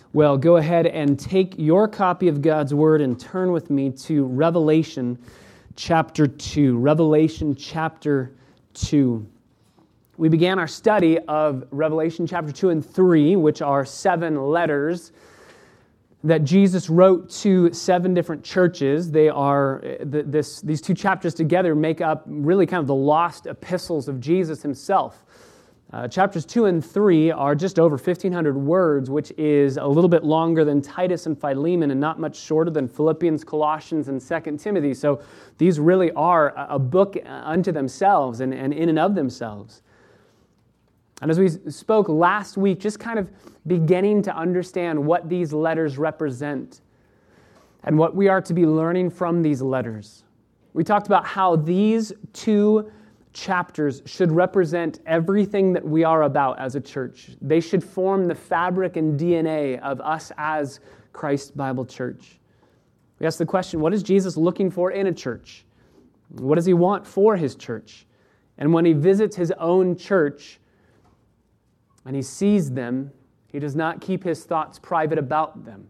Well, go ahead and take your copy of God's Word and turn with me to Revelation chapter 2. Revelation chapter 2. We began our study of Revelation chapter 2 and 3, which are 7 letters that Jesus wrote to 7 different churches. They are these 2 chapters together make up really kind of the lost epistles of Jesus himself. Chapters 2 and 3 are just over 1,500 words, which is a little bit longer than Titus and Philemon and not much shorter than Philippians, Colossians, and 2 Timothy. So these really are a book unto themselves and in and of themselves. And as we spoke last week, just kind of beginning to understand what these letters represent and what we are to be learning from these letters. We talked about how these 2 chapters should represent everything that we are about as a church. They should form the fabric and DNA of us as Christ Bible Church. We asked the question, what is Jesus looking for in a church? What does he want for his church? And when he visits his own church and he sees them, he does not keep his thoughts private about them.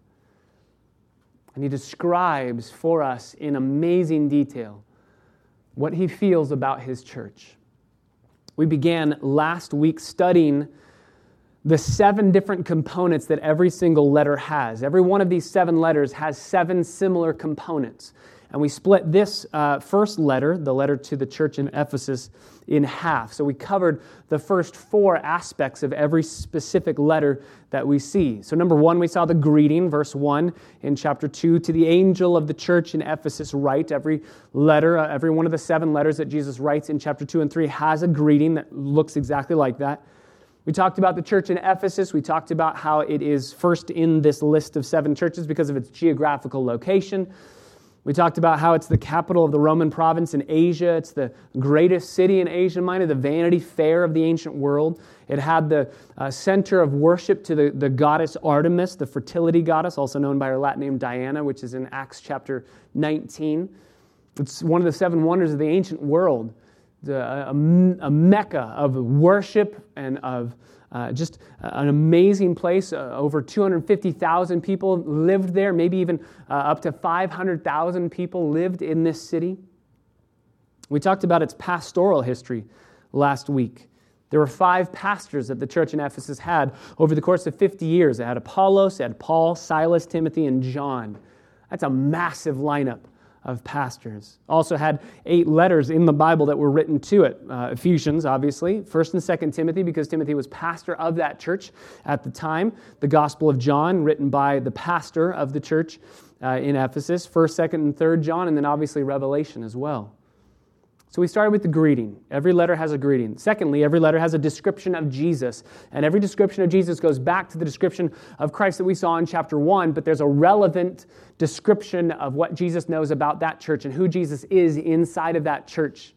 And he describes for us in amazing detail what he feels about his church. We began last week studying the 7 different components that every single letter has. Every one of these 7 letters has 7 similar components. And we split this first letter, the letter to the church in Ephesus, in half. So we covered the first 4 aspects of every specific letter that we see. So number 1, we saw the greeting, verse 1 in chapter 2. To the angel of the church in Ephesus write. Every letter, every one of the 7 letters that Jesus writes in chapter 2 and 3 has a greeting that looks exactly like that. We talked about the church in Ephesus. We talked about how it is first in this list of 7 churches because of its geographical location. We talked about how it's the capital of the Roman province in Asia. It's the greatest city in Asia Minor, the Vanity Fair of the ancient world. It had the center of worship to the goddess Artemis, the fertility goddess, also known by her Latin name Diana, which is in Acts chapter 19. It's one of the 7 wonders of the ancient world, a mecca of worship and of just an amazing place. Over 250,000 people lived there, maybe even up to 500,000 people lived in this city. We talked about its pastoral history last week. There were 5 pastors that the church in Ephesus had over the course of 50 years. It had Apollos, it had Paul, Silas, Timothy, and John. That's a massive lineup of pastors. Also had 8 letters in the Bible that were written to it. Ephesians, obviously. 1st and 2nd Timothy, because Timothy was pastor of that church at the time. The Gospel of John, written by the pastor of the church in Ephesus. 1st, 2nd, and 3rd John, and then obviously Revelation as well. So we started with the greeting. Every letter has a greeting. Secondly, every letter has a description of Jesus. And every description of Jesus goes back to the description of Christ that we saw in chapter 1, but there's a relevant description of what Jesus knows about that church and who Jesus is inside of that church.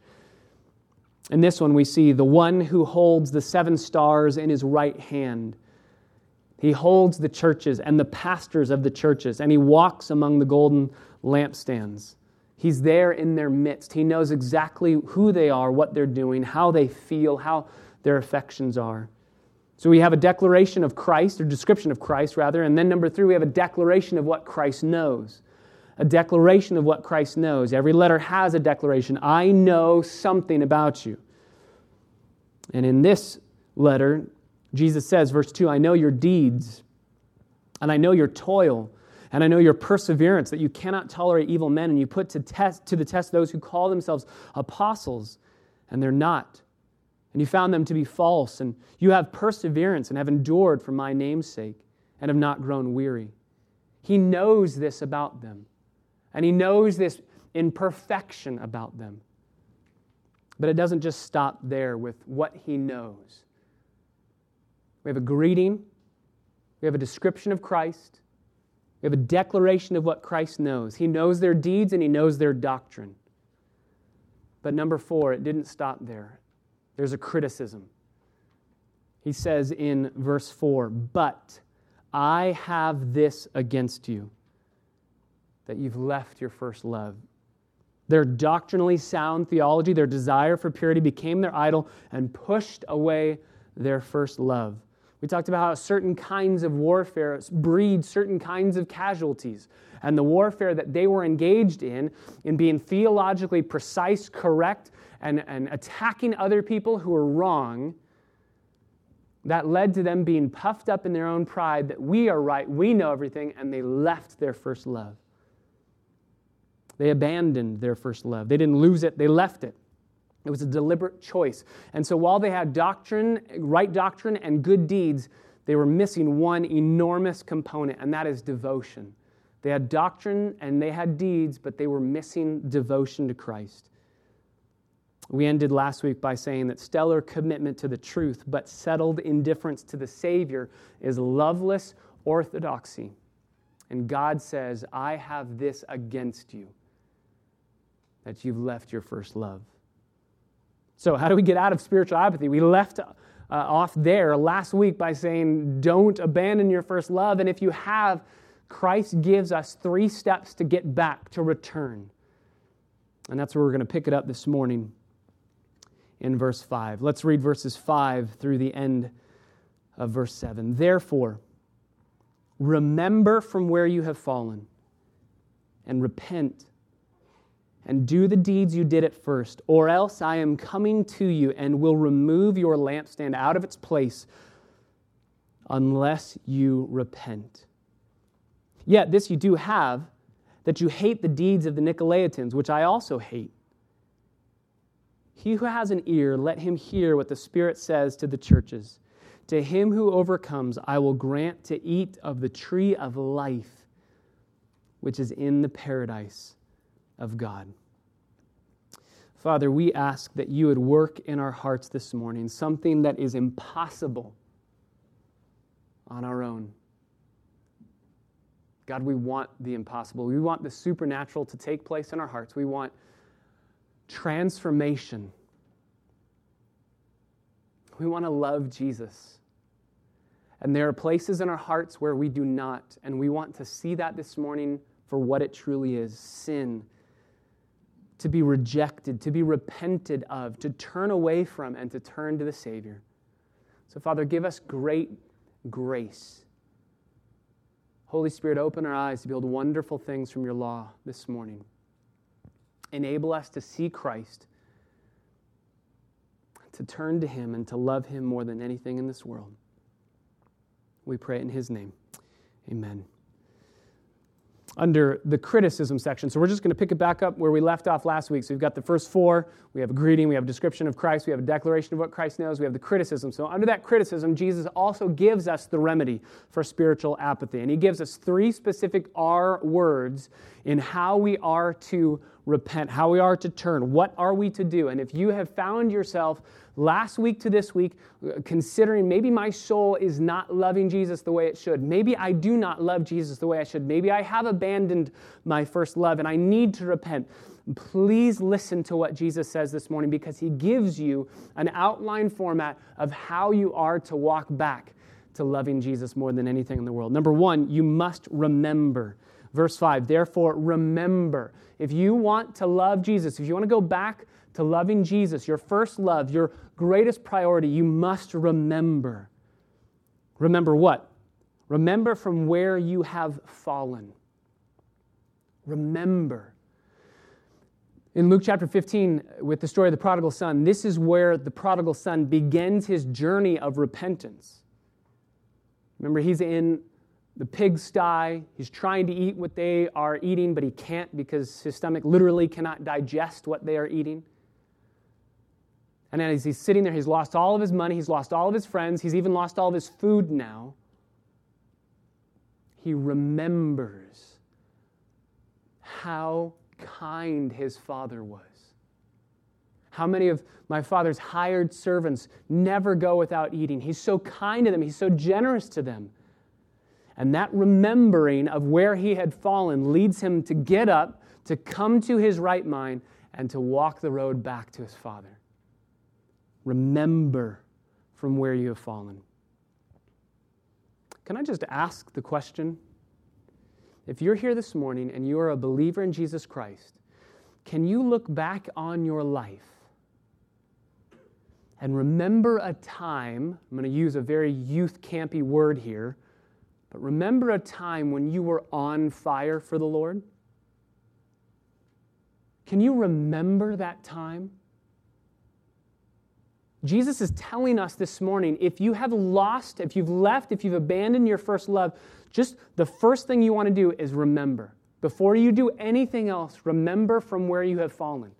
In this one, we see the one who holds the 7 stars in his right hand. He holds the churches and the pastors of the churches, and he walks among the golden lampstands. He's there in their midst. He knows exactly who they are, what they're doing, how they feel, how their affections are. So we have a declaration of Christ, or description of Christ, rather. And then number 3, we have a declaration of what Christ knows. A declaration of what Christ knows. Every letter has a declaration. I know something about you. And in this letter, Jesus says, verse 2, I know your deeds, and I know your toil, and I know your perseverance, that you cannot tolerate evil men, and you put to the test those who call themselves apostles, and they're not. And you found them to be false, and you have perseverance and have endured for my name's sake, and have not grown weary. He knows this about them, and he knows this in perfection about them. But it doesn't just stop there with what he knows. We have a greeting, we have a description of Christ, we have a declaration of what Christ knows. He knows their deeds and he knows their doctrine. But number 4, it didn't stop there. There's a criticism. He says in verse 4, but I have this against you, that you've left your first love. Their doctrinally sound theology, their desire for purity became their idol and pushed away their first love. We talked about how certain kinds of warfare breed certain kinds of casualties. And the warfare that they were engaged in being theologically precise, correct, and attacking other people who were wrong, that led to them being puffed up in their own pride that we are right, we know everything, and they left their first love. They abandoned their first love. They didn't lose it, they left it. It was a deliberate choice. And so while they had doctrine, right doctrine, and good deeds, they were missing one enormous component, and that is devotion. They had doctrine and they had deeds, but they were missing devotion to Christ. We ended last week by saying that stellar commitment to the truth, but settled indifference to the Savior is loveless orthodoxy. And God says, I have this against you, that you've left your first love. So how do we get out of spiritual apathy? We left off there last week by saying, don't abandon your first love. And if you have, Christ gives us 3 steps to get back, to return. And that's where we're going to pick it up this morning in verse 5. Let's read verses 5 through the end of verse 7. Therefore, remember from where you have fallen, and repent, and do the deeds you did at first, or else I am coming to you and will remove your lampstand out of its place unless you repent. Yet this you do have, that you hate the deeds of the Nicolaitans, which I also hate. He who has an ear, let him hear what the Spirit says to the churches. To him who overcomes, I will grant to eat of the tree of life, which is in the paradise of God. Father, we ask that you would work in our hearts this morning, something that is impossible on our own. God, we want the impossible. We want the supernatural to take place in our hearts. We want transformation. We want to love Jesus. And there are places in our hearts where we do not, and we want to see that this morning for what it truly is, sin, to be rejected, to be repented of, to turn away from, and to turn to the Savior. So, Father, give us great grace. Holy Spirit, open our eyes to behold wonderful things from your law this morning. Enable us to see Christ, to turn to him, and to love him more than anything in this world. We pray in his name. Amen. Under the criticism section. So we're just going to pick it back up where we left off last week. So we've got the first 4. We have a greeting. We have a description of Christ. We have a declaration of what Christ knows. We have the criticism. So under that criticism, Jesus also gives us the remedy for spiritual apathy. And he gives us 3 specific R words in how we are to repent, how we are to turn, what are we to do. And if you have found yourself last week to this week considering maybe my soul is not loving Jesus the way it should, maybe I do not love Jesus the way I should, maybe I have abandoned my first love and I need to repent, please listen to what Jesus says this morning, because he gives you an outline format of how you are to walk back to loving Jesus more than anything in the world. Number 1, you must remember. Verse 5, therefore remember. If you want to love Jesus, if you want to go back to loving Jesus, your first love, your greatest priority, you must remember. Remember what? Remember from where you have fallen. Remember. In Luke chapter 15, with the story of the prodigal son, this is where the prodigal son begins his journey of repentance. Remember, he's in the pigsty. He's trying to eat what they are eating, but he can't because his stomach literally cannot digest what they are eating. And as he's sitting there, he's lost all of his money. He's lost all of his friends. He's even lost all of his food now. He remembers how kind his father was. How many of my father's hired servants never go without eating? He's so kind to them. He's so generous to them. And that remembering of where he had fallen leads him to get up, to come to his right mind, and to walk the road back to his father. Remember from where you have fallen. Can I just ask the question? If you're here this morning and you are a believer in Jesus Christ, can you look back on your life And remember a time, I'm going to use a very youth campy word here, but remember a time when you were on fire for the Lord? Can you remember that time? Jesus is telling us this morning, if you have lost, if you've left, if you've abandoned your first love, just the first thing you want to do is remember. Before you do anything else, remember from where you have fallen.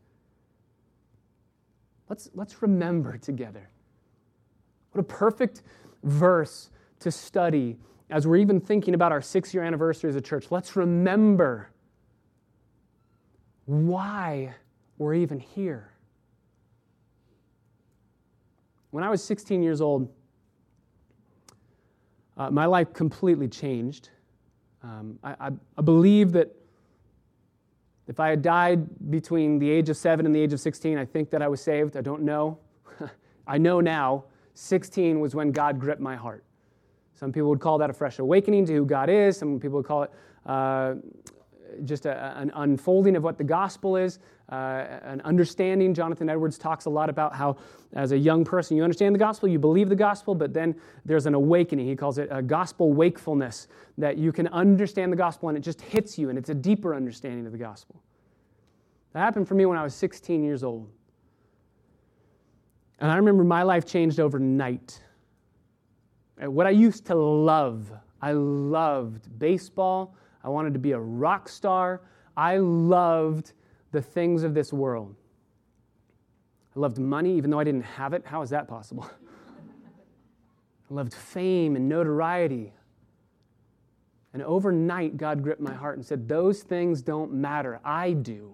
Let's remember together. What a perfect verse to study as we're even thinking about our 6-year anniversary as a church. Let's remember why we're even here. When I was 16 years old, my life completely changed. I believe that if I had died between the age of 7 and the age of 16, I think that I was saved. I don't know. I know now, 16 was when God gripped my heart. Some people would call that a fresh awakening to who God is. Some people would call it just an unfolding of what the gospel is, an understanding. Jonathan Edwards talks a lot about how, as a young person, you understand the gospel, you believe the gospel, but then there's an awakening. He calls it a gospel wakefulness, that you can understand the gospel and it just hits you, and it's a deeper understanding of the gospel. That happened for me when I was 16 years old. And I remember my life changed overnight. What I used to love, I loved baseball. I wanted to be a rock star. I loved the things of this world. I loved money, even though I didn't have it. How is that possible? I loved fame and notoriety. And overnight, God gripped my heart and said, those things don't matter. I do.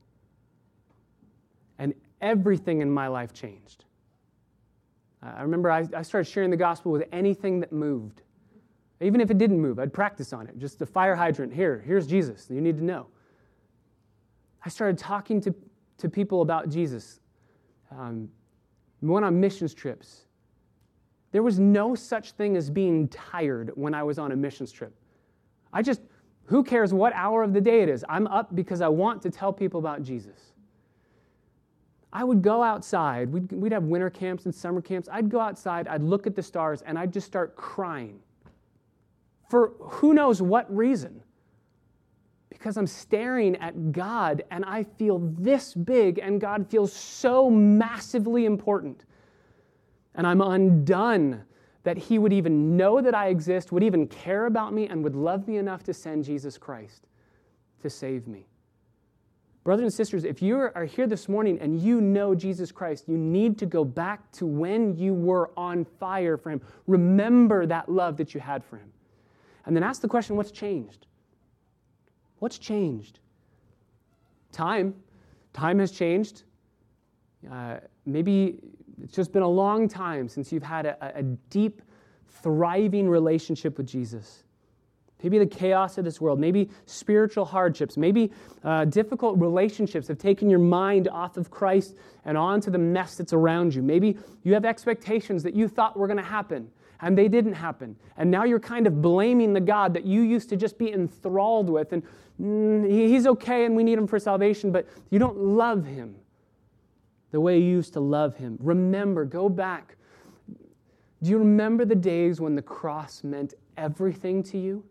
And everything in my life changed. I remember I started sharing the gospel with anything that moved. Even if it didn't move, I'd practice on it. Just the fire hydrant. Here's Jesus. You need to know. I started talking to people about Jesus. Went on missions trips. There was no such thing as being tired when I was on a missions trip. Who cares what hour of the day it is? I'm up because I want to tell people about Jesus. I would go outside. We'd have winter camps and summer camps. I'd go outside, I'd look at the stars, and I'd just start crying. For who knows what reason? Because I'm staring at God and I feel this big and God feels so massively important. And I'm undone that He would even know that I exist, would even care about me, and would love me enough to send Jesus Christ to save me. Brothers and sisters, if you are here this morning and you know Jesus Christ, you need to go back to when you were on fire for Him. Remember that love that you had for Him. And then ask the question, what's changed? What's changed? Time. Time has changed. Maybe it's just been a long time since you've had a deep, thriving relationship with Jesus. Maybe the chaos of this world, maybe spiritual hardships, maybe difficult relationships have taken your mind off of Christ and onto the mess that's around you. Maybe you have expectations that you thought were going to happen, and they didn't happen. And now you're kind of blaming the God that you used to just be enthralled with. And He's okay and we need Him for salvation, but you don't love Him the way you used to love Him. Remember, go back. Do you remember the days when the cross meant everything to you?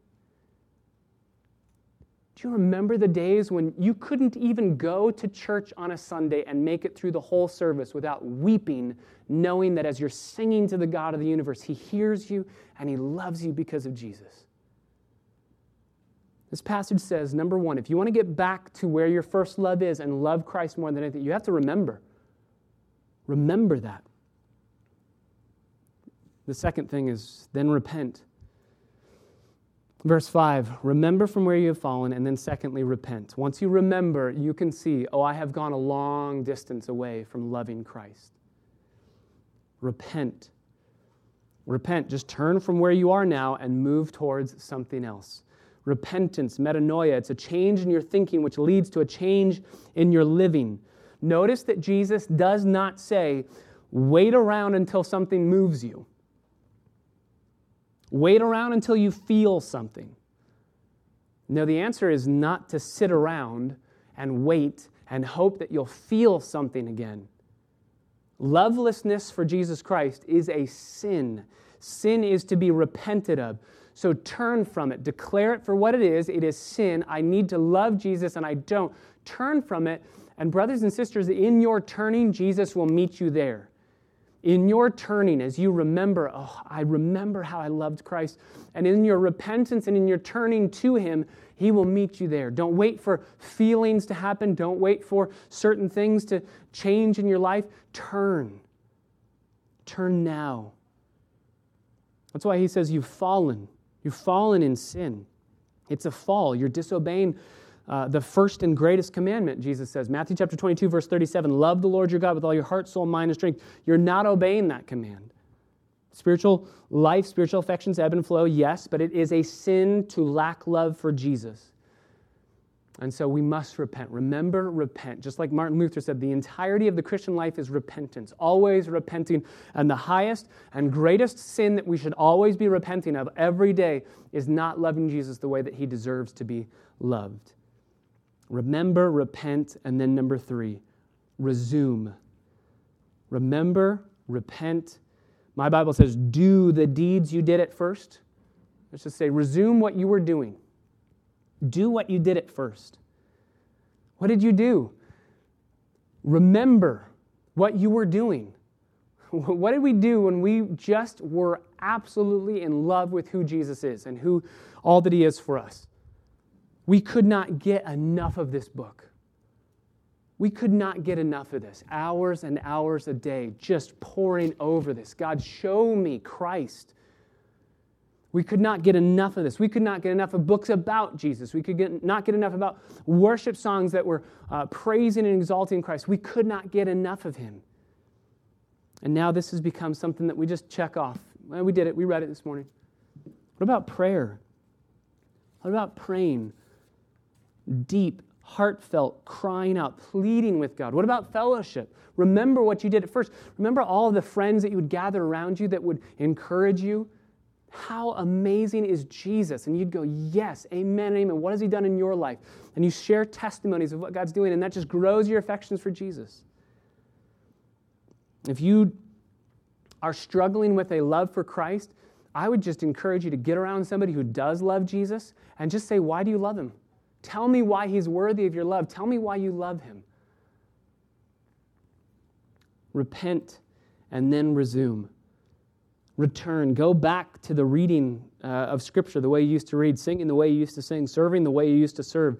Do you remember the days when you couldn't even go to church on a Sunday and make it through the whole service without weeping, knowing that as you're singing to the God of the universe, He hears you and He loves you because of Jesus? This passage says, number one, if you want to get back to where your first love is and love Christ more than anything, you have to remember. Remember that. The second thing is, then repent. Verse 5, remember from where you have fallen, and then secondly, repent. Once you remember, you can see, I have gone a long distance away from loving Christ. Repent. Repent. Just turn from where you are now and move towards something else. Repentance, metanoia, it's a change in your thinking which leads to a change in your living. Notice that Jesus does not say, wait around until something moves you. Wait around until you feel something. No, the answer is not to sit around and wait and hope that you'll feel something again. Lovelessness for Jesus Christ is a sin. Sin is to be repented of. So turn from it. Declare it for what it is. It is sin. I need to love Jesus and I don't. Turn from it. And brothers and sisters, in your turning, Jesus will meet you there. In your turning, as you remember, I remember how I loved Christ. And in your repentance and in your turning to Him, He will meet you there. Don't wait for feelings to happen. Don't wait for certain things to change in your life. Turn. Turn now. That's why He says you've fallen. You've fallen in sin. It's a fall. You're disobeying the first and greatest commandment, Jesus says. Matthew chapter 22, verse 37, love the Lord your God with all your heart, soul, mind, and strength. You're not obeying that command. Spiritual life, spiritual affections ebb and flow, yes, but it is a sin to lack love for Jesus. And so we must repent. Remember, repent. Just like Martin Luther said, the entirety of the Christian life is repentance, always repenting. And the highest and greatest sin that we should always be repenting of every day is not loving Jesus the way that He deserves to be loved. Remember, repent, and then number 3, resume. Remember, repent. My Bible says, do the deeds you did at first. Let's just say, resume what you were doing. Do what you did at first. What did you do? Remember what you were doing. What did we do when we just were absolutely in love with who Jesus is and who all that He is for us? We could not get enough of this book. We could not get enough of this. Hours and hours a day just poring over this. God, show me Christ. We could not get enough of this. We could not get enough of books about Jesus. We could not get enough about worship songs that were praising and exalting Christ. We could not get enough of Him. And now this has become something that we just check off. Well, we did it. We read it this morning. What about prayer? What about praying? Deep, heartfelt, crying out, pleading with God. What about fellowship? Remember what you did at first. Remember all of the friends that you would gather around you that would encourage you. How amazing is Jesus? And you'd go, yes, amen, amen. What has He done in your life? And you share testimonies of what God's doing, and that just grows your affections for Jesus. If you are struggling with a love for Christ, I would just encourage you to get around somebody who does love Jesus and just say, why do you love Him? Tell me why He's worthy of your love. Tell me why you love Him. Repent and then resume. Return. Go back to the reading of Scripture, the way you used to read, singing the way you used to sing, serving the way you used to serve.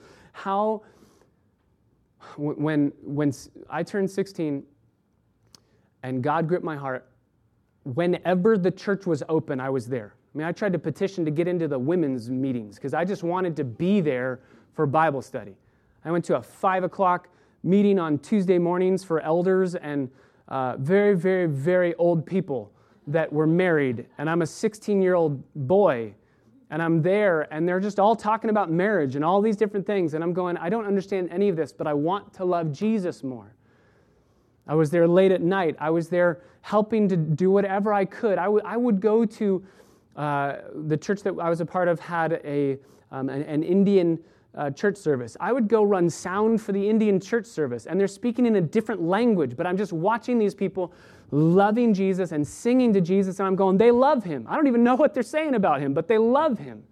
When I turned 16 and God gripped my heart, whenever the church was open, I was there. I mean, I tried to petition to get into the women's meetings because I just wanted to be there for Bible study. I went to a 5 o'clock meeting on Tuesday mornings for elders and very, very, very old people that were married, and I'm a 16-year-old boy, and I'm there, and they're just all talking about marriage and all these different things, and I'm going, I don't understand any of this, but I want to love Jesus more. I was there late at night. I was there helping to do whatever I could. I would go to the church that I was a part of had an Indian church service. I would go run sound for the Indian church service, and they're speaking in a different language, but I'm just watching these people loving Jesus and singing to Jesus, and I'm going, they love Him. I don't even know what they're saying about Him, but they love Him.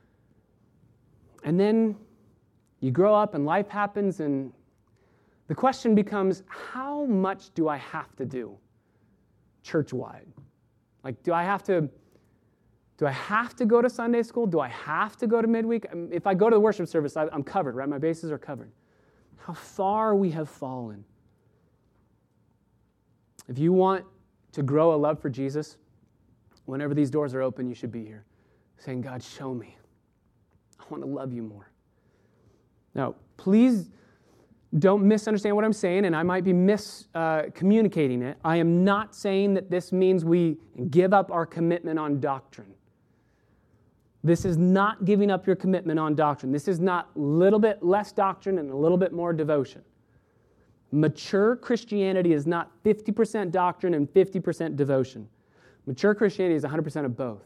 And then you grow up and life happens, and the question becomes, how much do I have to do church-wide? Like, do I have to go to Sunday school? Do I have to go to midweek? If I go to the worship service, I'm covered, right? My bases are covered. How far we have fallen. If you want to grow a love for Jesus, whenever these doors are open, you should be here, saying, God, show me. I want to love you more. Now, please don't misunderstand what I'm saying, and I might be miscommunicating it. I am not saying that this means we give up our commitment on doctrine. This is not giving up your commitment on doctrine. This is not a little bit less doctrine and a little bit more devotion. Mature Christianity is not 50% doctrine and 50% devotion. Mature Christianity is 100% of both.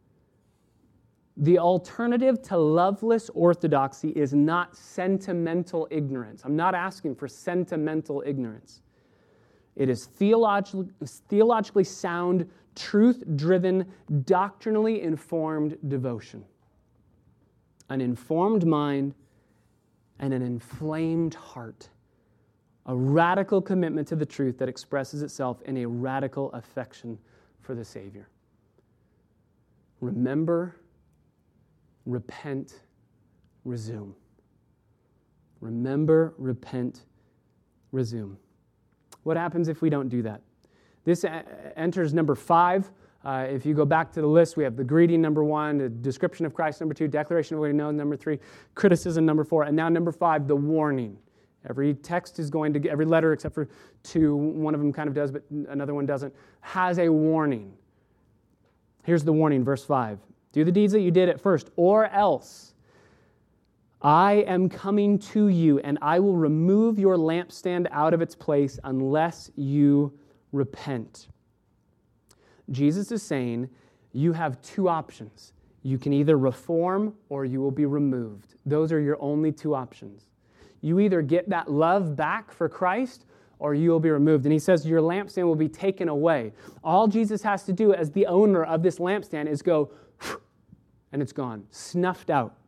The alternative to loveless orthodoxy is not sentimental ignorance. I'm not asking for sentimental ignorance. It is theologically sound, truth-driven, doctrinally informed devotion. An informed mind and an inflamed heart. A radical commitment to the truth that expresses itself in a radical affection for the Savior. Remember, repent, resume. Remember, repent, resume. What happens if we don't do that? This enters number 5. If you go back to the list, we have the greeting, number 1, the description of Christ, number 2, declaration of what he knows, number 3, criticism, number 4, and now number 5, the warning. Every text is going to, every letter except for 2, one of them kind of does, but another one doesn't, has a warning. Here's the warning, verse 5. Do the deeds that you did at first, or else I am coming to you, and I will remove your lampstand out of its place unless you repent. Jesus is saying you have 2 options. You can either reform or you will be removed. Those are your only 2 options. You either get that love back for Christ or you will be removed. And he says your lampstand will be taken away. All Jesus has to do as the owner of this lampstand is go, and it's gone, snuffed out.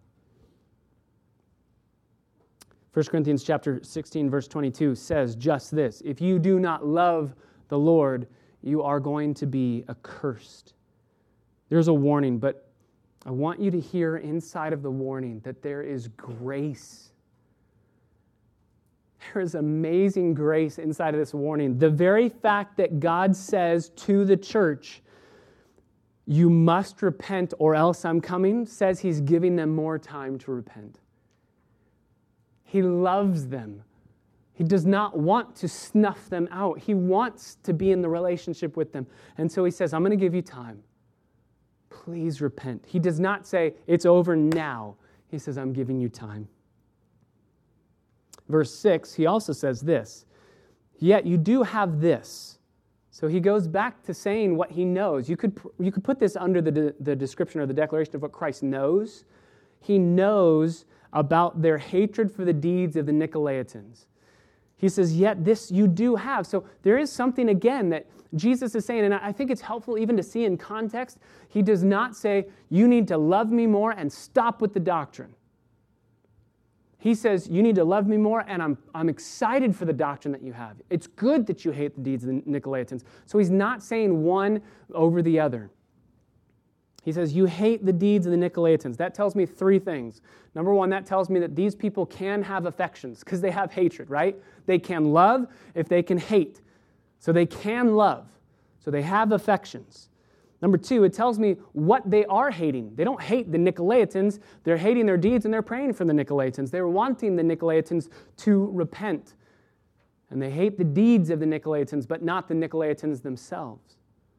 1 Corinthians chapter 16, verse 22 says just this: if you do not love the Lord, you are going to be accursed. There's a warning, but I want you to hear inside of the warning that there is grace. There is amazing grace inside of this warning. The very fact that God says to the church, you must repent or else I'm coming, says he's giving them more time to repent. He loves them. He does not want to snuff them out. He wants to be in the relationship with them. And so he says, I'm going to give you time. Please repent. He does not say, it's over now. He says, I'm giving you time. Verse 6, he also says this, yet you do have this. So he goes back to saying what he knows. You could put this under the description or the declaration of what Christ knows. He knows about their hatred for the deeds of the Nicolaitans. He says, yet this you do have. So there is something, again, that Jesus is saying, and I think it's helpful even to see in context. He does not say, you need to love me more and stop with the doctrine. He says, you need to love me more, and I'm excited for the doctrine that you have. It's good that you hate the deeds of the Nicolaitans. So he's not saying one over the other. He says, you hate the deeds of the Nicolaitans. That tells me 3 things. Number 1, that tells me that these people can have affections because they have hatred, right? They can love if they can hate. So they can love. So they have affections. Number 2, it tells me what they are hating. They don't hate the Nicolaitans. They're hating their deeds and they're praying for the Nicolaitans. They're wanting the Nicolaitans to repent. And they hate the deeds of the Nicolaitans, but not the Nicolaitans themselves.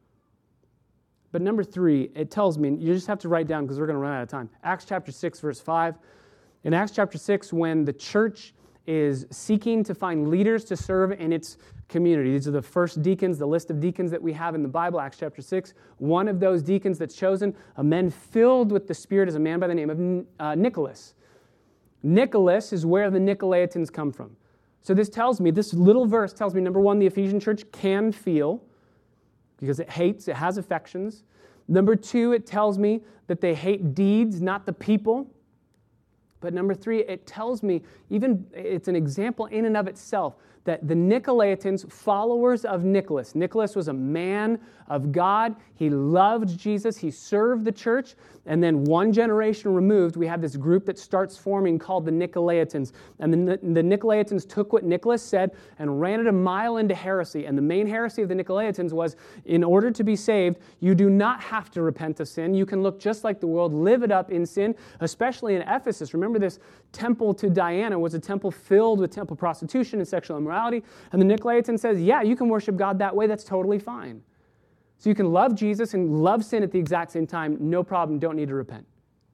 But number 3, it tells me, you just have to write down because we're going to run out of time. Acts chapter 6, verse 5. In Acts chapter 6, when the church is seeking to find leaders to serve in its community. These are the first deacons, the list of deacons that we have in the Bible, Acts chapter 6. One of those deacons that's chosen, a man filled with the Spirit, is a man by the name of Nicholas. Nicholas is where the Nicolaitans come from. So this tells me, this little verse tells me, number 1, the Ephesian church can feel, because it hates, it has affections. Number 2, it tells me that they hate deeds, not the people. But number 3, it tells me, even it's an example in and of itself, that the Nicolaitans, followers of Nicholas. Nicholas was a man of God. He loved Jesus. He served the church. And then one generation removed, we have this group that starts forming called the Nicolaitans. And the Nicolaitans took what Nicholas said and ran it a mile into heresy. And the main heresy of the Nicolaitans was, in order to be saved, you do not have to repent of sin. You can look just like the world, live it up in sin, especially in Ephesus. Remember, this temple to Diana was a temple filled with temple prostitution and sexual immorality. And the Nicolaitans says, yeah, you can worship God that way. That's totally fine. So you can love Jesus and love sin at the exact same time. No problem. Don't need to repent.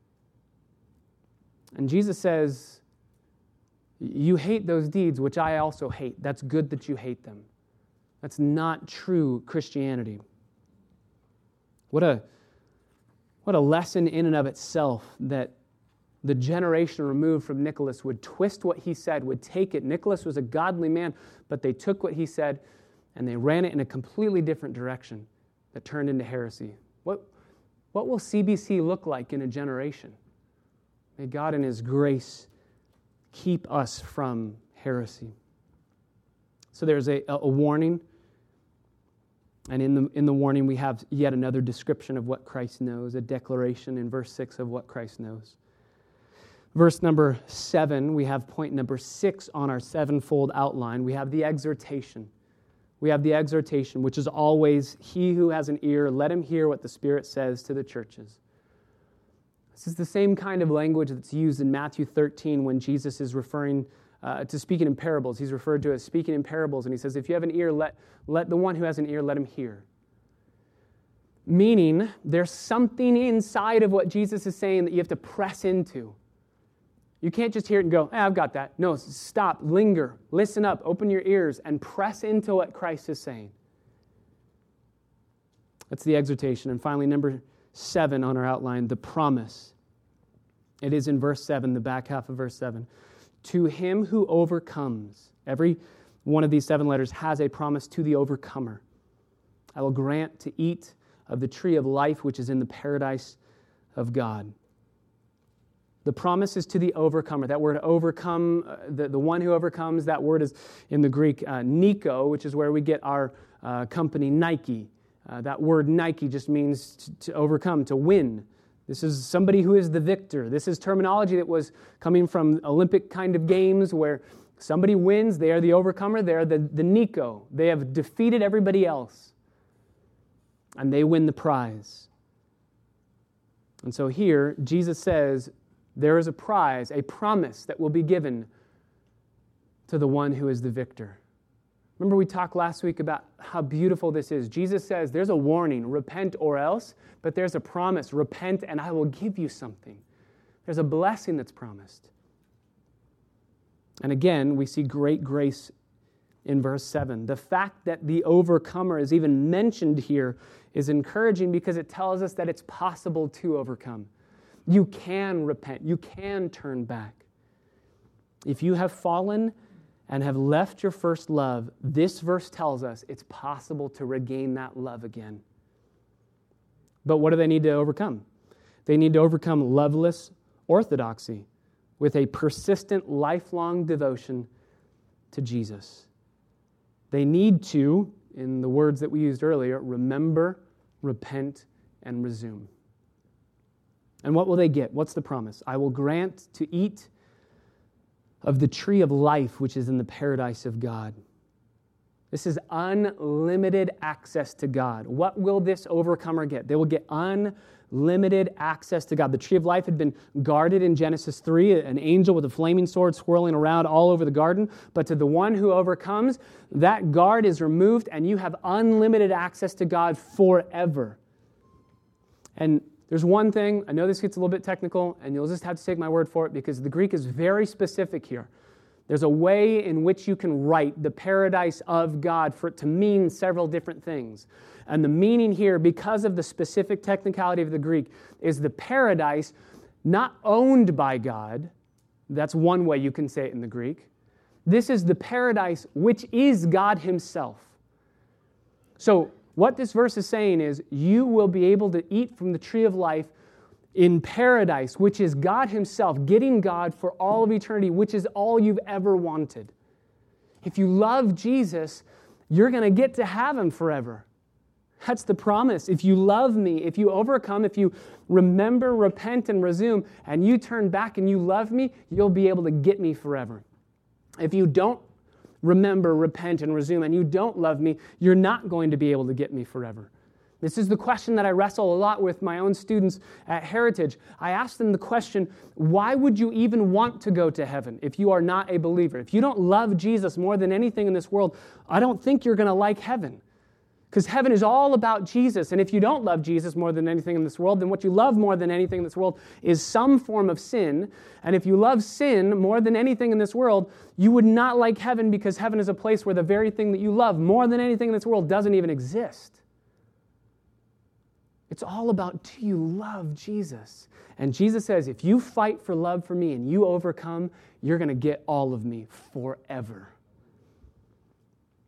And Jesus says, you hate those deeds, which I also hate. That's good that you hate them. That's not true Christianity. What a lesson in and of itself that the generation removed from Nicholas would twist what he said, would take it. Nicholas was a godly man, but they took what he said and they ran it in a completely different direction that turned into heresy. What will CBC look like in a generation? May God in His grace keep us from heresy. So there's a warning, and in the warning we have yet another description of what Christ knows, a declaration in verse 6 of what Christ knows. Verse number 7, we have point number 6 on our sevenfold outline. We have the exhortation. We have the exhortation, which is always, he who has an ear, let him hear what the Spirit says to the churches. This is the same kind of language that's used in Matthew 13 when Jesus is referring to speaking in parables. He's referred to as speaking in parables, and he says, if you have an ear, let the one who has an ear, let him hear. Meaning, there's something inside of what Jesus is saying that you have to press into. You can't just hear it and go, I've got that. No, stop, linger, listen up, open your ears, and press into what Christ is saying. That's the exhortation. And finally, number 7 on our outline, the promise. It is in verse 7, the back half of verse 7. To him who overcomes. Every one of these 7 letters has a promise to the overcomer. I will grant to eat of the tree of life, which is in the paradise of God. The promise is to the overcomer. That word overcome, the one who overcomes, that word is in the Greek Nico, which is where we get our company Nike. That word Nike just means to overcome, to win. This is somebody who is the victor. This is terminology that was coming from Olympic kind of games where somebody wins, they are the overcomer, they are the Nico. They have defeated everybody else, and they win the prize. And so here, Jesus says, there is a prize, a promise that will be given to the one who is the victor. Remember we talked last week about how beautiful this is. Jesus says there's a warning, repent or else, but there's a promise, repent and I will give you something. There's a blessing that's promised. And again, we see great grace in verse 7. The fact that the overcomer is even mentioned here is encouraging because it tells us that it's possible to overcome. You can repent. You can turn back. If you have fallen and have left your first love, this verse tells us it's possible to regain that love again. But what do they need to overcome? They need to overcome loveless orthodoxy with a persistent, lifelong devotion to Jesus. They need to, in the words that we used earlier, remember, repent, and resume. And what will they get? What's the promise? I will grant to eat of the tree of life, which is in the paradise of God. This is unlimited access to God. What will this overcomer get? They will get unlimited access to God. The tree of life had been guarded in Genesis 3, an angel with a flaming sword swirling around all over the garden. But to the one who overcomes, that guard is removed and you have unlimited access to God forever. And there's one thing, I know this gets a little bit technical, and you'll just have to take my word for it because the Greek is very specific here. There's a way in which you can write the paradise of God for it to mean several different things. And the meaning here, because of the specific technicality of the Greek, is the paradise not owned by God. That's one way you can say it in the Greek. This is the paradise which is God Himself. So, what this verse is saying is, you will be able to eat from the tree of life in paradise, which is God Himself, getting God for all of eternity, which is all you've ever wanted. If you love Jesus, you're going to get to have Him forever. That's the promise. If you love me, if you overcome, if you remember, repent, and resume, and you turn back and you love me, you'll be able to get me forever. If you don't remember, repent, and resume, and you don't love me, you're not going to be able to get me forever. This is the question that I wrestle a lot with my own students at Heritage. I ask them the question, why would you even want to go to heaven if you are not a believer? If you don't love Jesus more than anything in this world, I don't think you're going to like heaven. Because heaven is all about Jesus. And if you don't love Jesus more than anything in this world, then what you love more than anything in this world is some form of sin. And if you love sin more than anything in this world, you would not like heaven because heaven is a place where the very thing that you love more than anything in this world doesn't even exist. It's all about, do you love Jesus? And Jesus says, if you fight for love for me and you overcome, you're going to get all of me forever.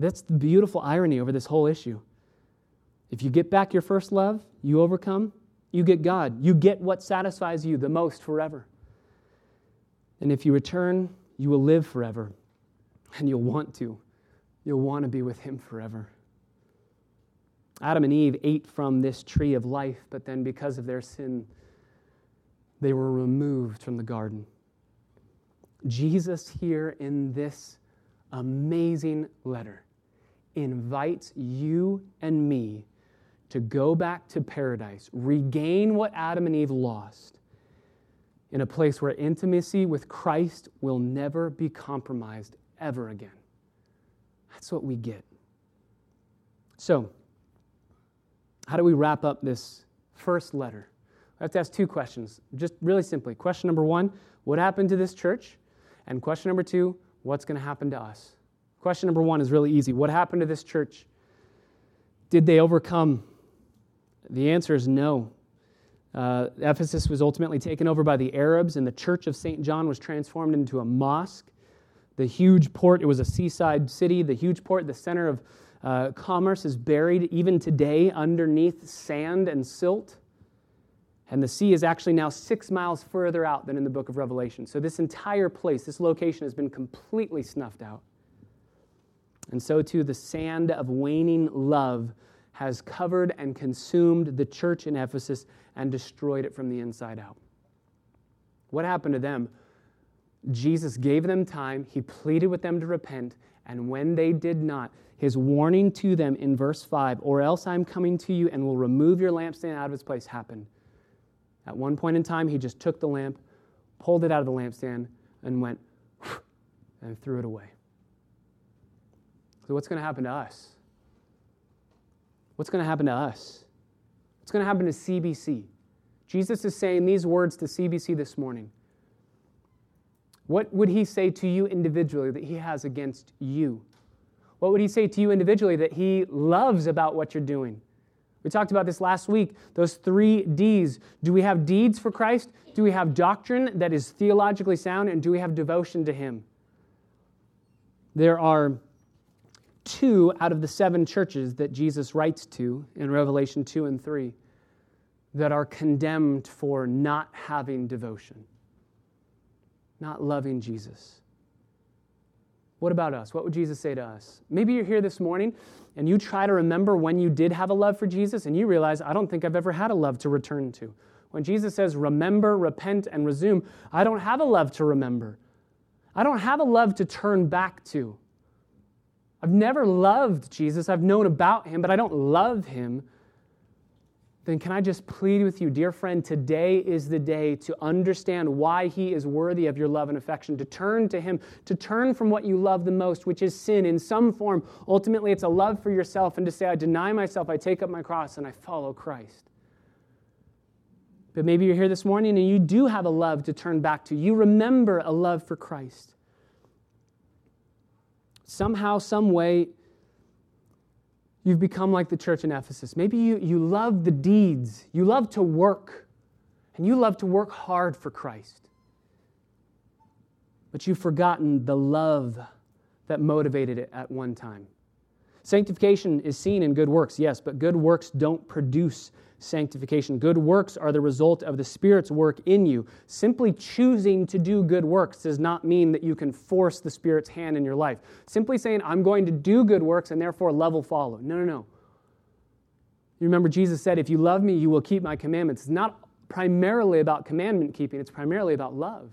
That's the beautiful irony over this whole issue. If you get back your first love, you overcome, you get God. You get what satisfies you the most forever. And if you return, you will live forever. And you'll want to. You'll want to be with Him forever. Adam and Eve ate from this tree of life, but then because of their sin, they were removed from the garden. Jesus here in this amazing letter invites you and me to go back to paradise, regain what Adam and Eve lost, in a place where intimacy with Christ will never be compromised ever again. That's what we get. So, how do we wrap up this first letter? I have to ask two questions, just really simply. Question number one, what happened to this church? And question number two, what's going to happen to us? Question number one is really easy. What happened to this church? Did they overcome? The answer is no. Ephesus was ultimately taken over by the Arabs, and the church of St. John was transformed into a mosque. The huge port, it was a seaside city. The huge port, the center of commerce, is buried even today underneath sand and silt. And the sea is actually now 6 miles further out than in the book of Revelation. So this entire place, this location has been completely snuffed out. And so too, the sand of waning love has covered and consumed the church in Ephesus and destroyed it from the inside out. What happened to them? Jesus gave them time. He pleaded with them to repent. And when they did not, His warning to them in verse 5, or else I'm coming to you and will remove your lampstand out of its place, happened. At one point in time, He just took the lamp, pulled it out of the lampstand, and went and threw it away. So what's going to happen to us? What's going to happen to us? What's going to happen to CBC? Jesus is saying these words to CBC this morning. What would He say to you individually that He has against you? What would He say to you individually that He loves about what you're doing? We talked about this last week, those 3 Ds. Do we have deeds for Christ? Do we have doctrine that is theologically sound? And do we have devotion to Him? There are 2 out of the 7 churches that Jesus writes to in Revelation 2 and 3 that are condemned for not having devotion, not loving Jesus. What about us? What would Jesus say to us? Maybe you're here this morning and you try to remember when you did have a love for Jesus and you realize, I don't think I've ever had a love to return to. When Jesus says, remember, repent, and resume, I don't have a love to remember. I don't have a love to turn back to. I've never loved Jesus. I've known about Him, but I don't love Him. Then can I just plead with you, dear friend, today is the day to understand why He is worthy of your love and affection, to turn to Him, to turn from what you love the most, which is sin in some form. Ultimately, it's a love for yourself, and to say, I deny myself, I take up my cross, and I follow Christ. But maybe you're here this morning and you do have a love to turn back to. You remember a love for Christ. Somehow, some way, you've become like the church in Ephesus. Maybe you love the deeds. You love to work. And you love to work hard for Christ. But you've forgotten the love that motivated it at one time. Sanctification is seen in good works, yes, but good works don't produce sanctification. Good works are the result of the Spirit's work in you. Simply choosing to do good works does not mean that you can force the Spirit's hand in your life. Simply saying, I'm going to do good works and therefore love will follow. No. You remember Jesus said, if you love me, you will keep my commandments. It's not primarily about commandment keeping. It's primarily about love.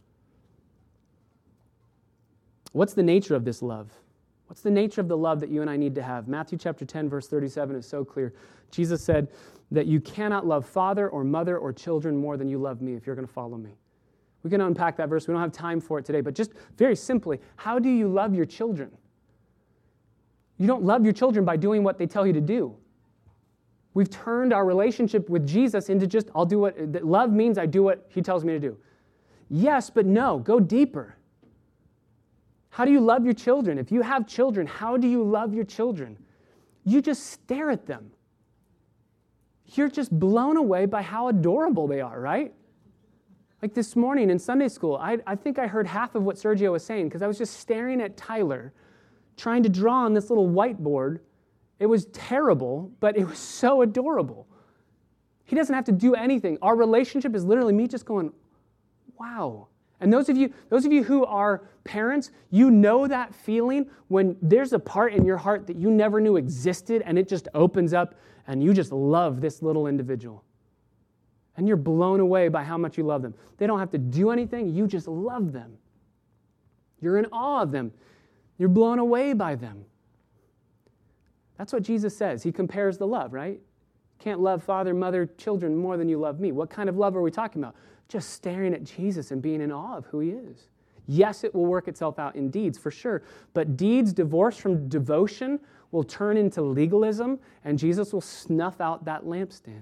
What's the nature of this love? What's the nature of the love that you and I need to have? Matthew chapter 10, verse 37 is so clear. Jesus said that you cannot love father or mother or children more than you love me if you're going to follow me. We can unpack that verse. We don't have time for it today, but just very simply, how do you love your children? You don't love your children by doing what they tell you to do. We've turned our relationship with Jesus into just, love means I do what He tells me to do. Yes, but no, go deeper. How do you love your children? If you have children, how do you love your children? You just stare at them. You're just blown away by how adorable they are, right? Like this morning in Sunday school, I think I heard half of what Sergio was saying because I was just staring at Tyler, trying to draw on this little whiteboard. It was terrible, but it was so adorable. He doesn't have to do anything. Our relationship is literally me just going, wow. And those of you who are parents, you know that feeling when there's a part in your heart that you never knew existed and it just opens up and you just love this little individual. And you're blown away by how much you love them. They don't have to do anything. You just love them. You're in awe of them. You're blown away by them. That's what Jesus says. He compares the love, right? You can't love father, mother, children more than you love me. What kind of love are we talking about? Just staring at Jesus and being in awe of who he is. Yes, it will work itself out in deeds, for sure. But deeds divorced from devotion will turn into legalism, and Jesus will snuff out that lampstand.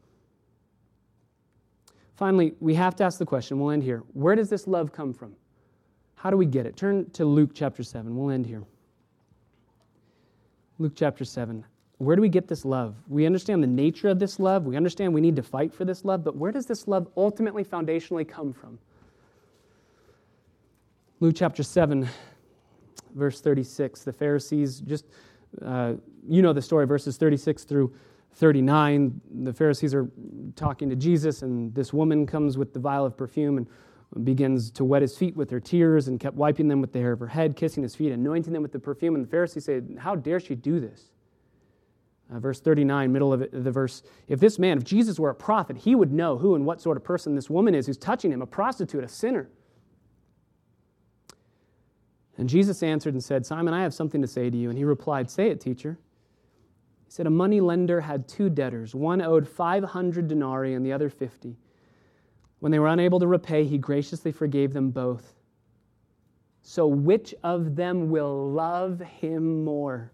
Finally, we have to ask the question, we'll end here. Where does this love come from? How do we get it? Turn to Luke chapter 7. We'll end here. Luke chapter 7. Where do we get this love? We understand the nature of this love. We understand we need to fight for this love. But where does this love ultimately, foundationally come from? Luke chapter 7, verse 36. The Pharisees, you know the story, verses 36 through 39. The Pharisees are talking to Jesus, and this woman comes with the vial of perfume and begins to wet his feet with her tears and kept wiping them with the hair of her head, kissing his feet, anointing them with the perfume. And the Pharisees say, how dare she do this? Verse 39, middle of the verse, if Jesus were a prophet, he would know who and what sort of person this woman is who's touching him, a prostitute, a sinner. And Jesus answered and said, Simon, I have something to say to you. And he replied, say it, teacher. He said, a money lender had two debtors. One owed 500 denarii and the other 50. When they were unable to repay, he graciously forgave them both. So which of them will love him more?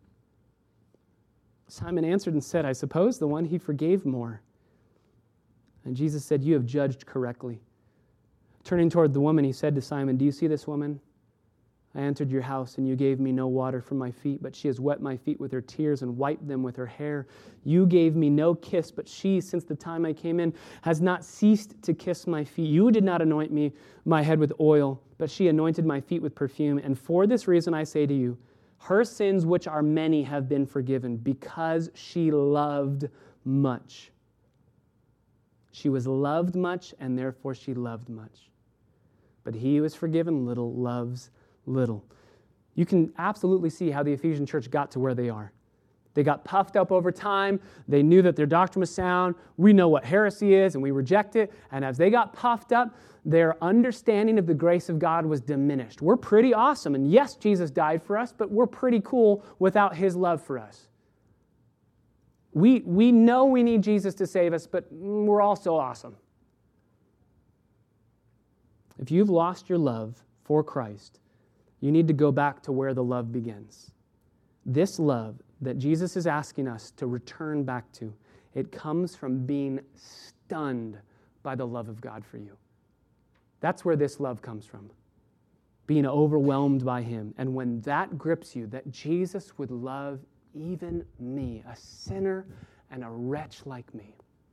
Simon answered and said, I suppose the one he forgave more. And Jesus said, you have judged correctly. Turning toward the woman, he said to Simon, do you see this woman? I entered your house, and you gave me no water for my feet, but she has wet my feet with her tears and wiped them with her hair. You gave me no kiss, but she, since the time I came in, has not ceased to kiss my feet. You did not anoint my head with oil, but she anointed my feet with perfume. And for this reason I say to you, her sins, which are many, have been forgiven, because she loved much. She was loved much, and therefore she loved much. But he who is forgiven little loves little. You can absolutely see how the Ephesian church got to where they are. They got puffed up over time. They knew that their doctrine was sound. We know what heresy is, and we reject it. And as they got puffed up, their understanding of the grace of God was diminished. We're pretty awesome. And yes, Jesus died for us, but we're pretty cool without his love for us. We know we need Jesus to save us, but we're also awesome. If you've lost your love for Christ, you need to go back to where the love begins. This love that Jesus is asking us to return back to, it comes from being stunned by the love of God for you. That's where this love comes from, being overwhelmed by him. And when that grips you, that Jesus would love even me, a sinner and a wretch like me.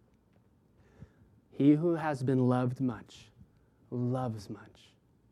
He who has been loved much loves much.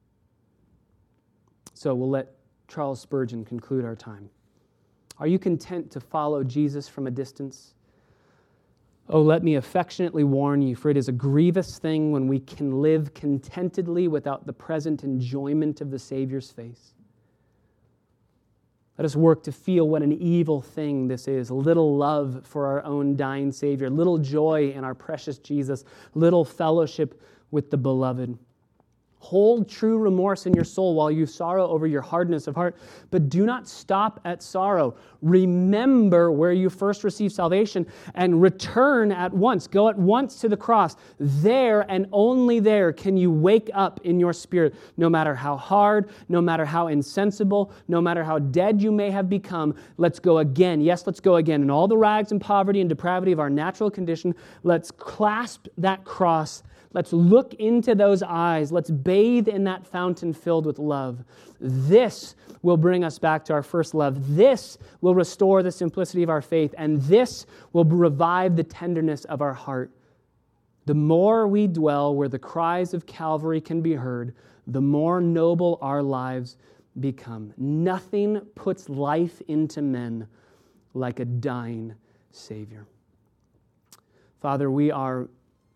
So we'll let Charles Spurgeon conclude our time. Are you content to follow Jesus from a distance? Oh, let me affectionately warn you, for it is a grievous thing when we can live contentedly without the present enjoyment of the Savior's face. Let us work to feel what an evil thing this is. Little love for our own dying Savior, little joy in our precious Jesus, little fellowship with the beloved. Hold true remorse in your soul while you sorrow over your hardness of heart, but do not stop at sorrow. Remember where you first received salvation and return at once. Go at once to the cross. There and only there can you wake up in your spirit, no matter how hard, no matter how insensible, no matter how dead you may have become. Let's go again. Yes, let's go again. In all the rags and poverty and depravity of our natural condition, let's clasp that cross. Let's look into those eyes. Let's bathe in that fountain filled with love. This will bring us back to our first love. This will restore the simplicity of our faith, and this will revive the tenderness of our heart. The more we dwell where the cries of Calvary can be heard, the more noble our lives become. Nothing puts life into men like a dying Savior. Father, we are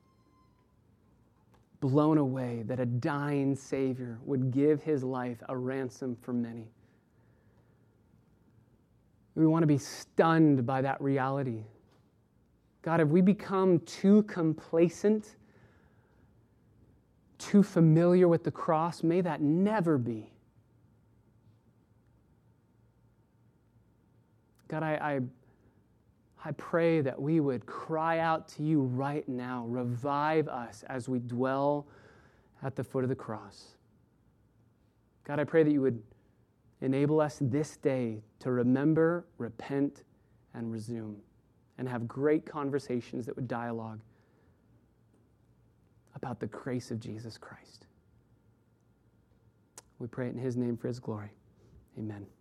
blown away that a dying Savior would give his life a ransom for many. We want to be stunned by that reality. God, have we become too complacent, too familiar with the cross? May that never be. God, I pray that we would cry out to you right now. Revive us as we dwell at the foot of the cross. God, I pray that you would enable us this day to remember, repent, and resume, and have great conversations that would dialogue about the grace of Jesus Christ. We pray it in his name for his glory. Amen.